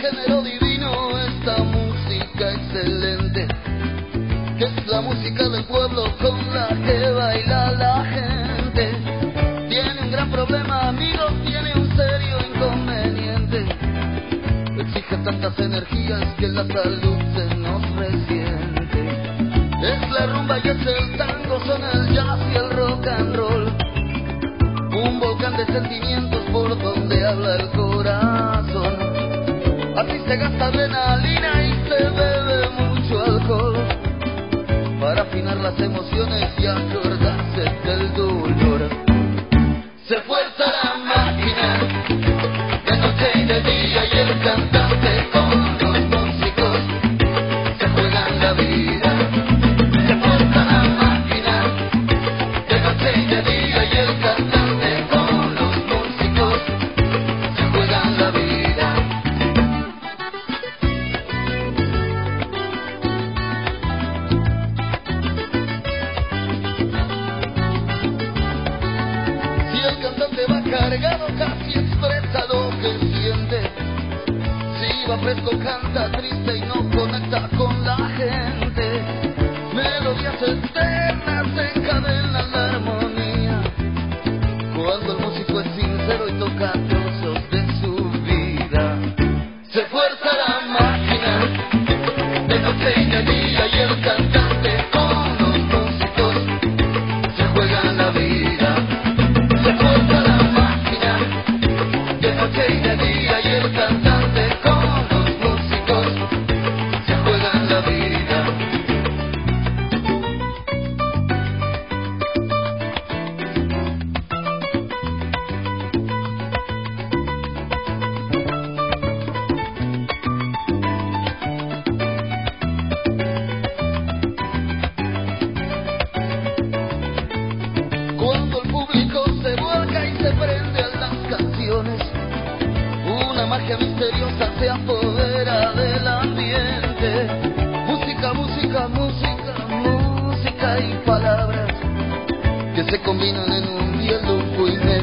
género divino, esta música excelente, que es la música del pueblo con la que baila la gente. Tiene un gran problema, amigos, tiene un serio inconveniente. Exige tantas energías que la salud se nos resiente. Es la rumba y es el tango, son el jazz y el rock and roll. Un volcán de sentimientos por donde habla el corazón. Así se gasta adrenalina y se bebe mucho alcohol, para afinar las emociones y acordarse del dolor. Se fuerza la máquina, de noche y de día, y el cantante con los músicos se juegan la vida. Se fuerza la máquina, de noche y de día, y el cantante con los músicos se juegan la vida. Si el cantante va cargado, casi expresa lo que siente. Si va fresco, canta triste y no conecta con la gente. Melodías eternas encadenan la armonía, cuando el músico es sincero y toca trozos de su vida. Se fuerza la máquina, de noche y de día, y el cantante con los músicos se juegan la vida. Se fuerza la máquina, de noche y de día, y el cantante con los músicos se juegan la vida. Cuando el público se vuelca y se prende a las canciones, una magia misteriosa se apodera del ambiente. Música, música, música, música y palabras que se combinan en un hielo muy negro.